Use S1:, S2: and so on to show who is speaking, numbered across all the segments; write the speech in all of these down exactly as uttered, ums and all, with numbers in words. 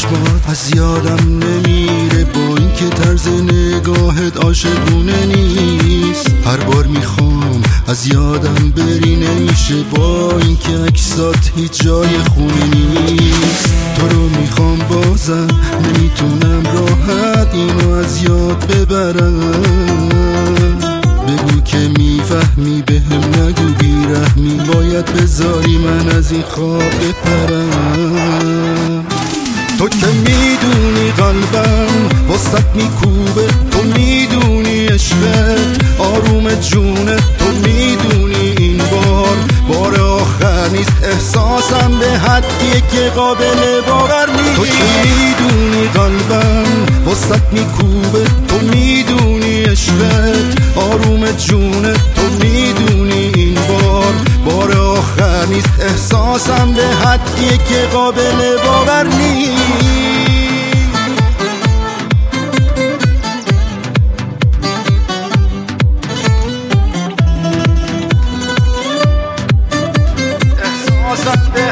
S1: چشمات از یادم نمیره، با اینکه طرز نگاهت عاشقونه نیست. هر بار میخوام از یادم بری نمیشه، با اینکه عکسات هیچ جای خونه نیست. تو رو میخوام بازم نمیتونم راحت اینو از یاد ببرم. بگو که میفهمی بهم نگو بیرحمی، باید بذاری من از این خواب بپرم. تو که میدونی قلبم واسط میکوبه، تو میدونی عشقت آروم جونه، تو میدونی این بار بار آخر نیست. احساسم به حدیه که قابل باور نیست. تو که میدونی قلبم واسط میکوبه، تو میدونی عشقت آروم جونه، تو میدونی این بار بار آخر نیست. احساسم به حدیه که قابل باور نیست. احساسم به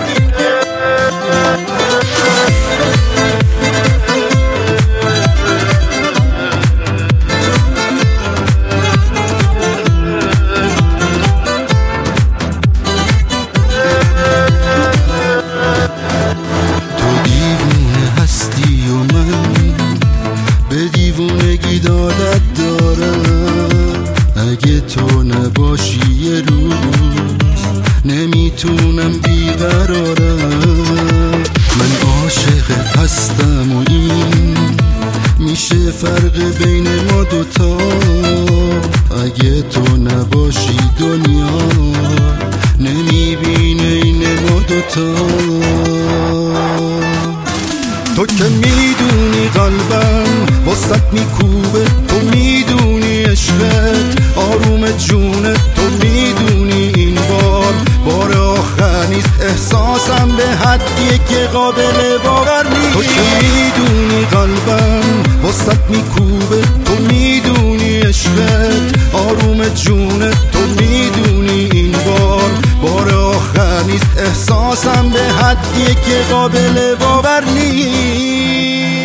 S1: دیوونگی دادت دارم. اگه تو نباشی یه روز نمیتونم بیقرارم. من عاشقت هستم و این میشه فرق بین ما دوتا. اگه تو نباشی دنیا نمیبینه این ما دوتا. تو که میدونی قلبم واسط میکوبه، تو میدونی عشقت آروم جونه، تو میدونی این بار بار آخر نیست. احساسم به حدیه که قابل باور نیست. تو که میدونی قلبم واسط میکوبه، تو میدونی عشقت آروم جونه، تو میدونی این بار بار آخر نیست. احساسم به حدیه که قابل باور نیست.